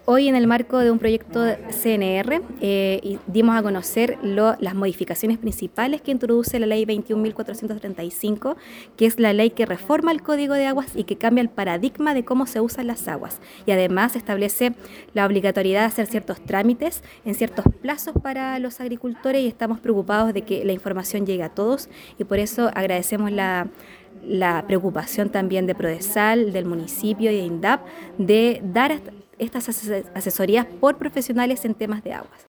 Hoy, en el marco de un proyecto CNR, dimos a conocer las modificaciones principales que introduce la Ley 21.435, que es la ley que reforma el Código de Aguas y que cambia el paradigma de cómo se usan las aguas. Y además establece la obligatoriedad de hacer ciertos trámites en ciertos plazos para los agricultores, y estamos preocupados de que la información llegue a todos, y por eso agradecemos la preocupación también de Prodesal, del municipio y de INDAP de dar estas asesorías por profesionales en temas de aguas.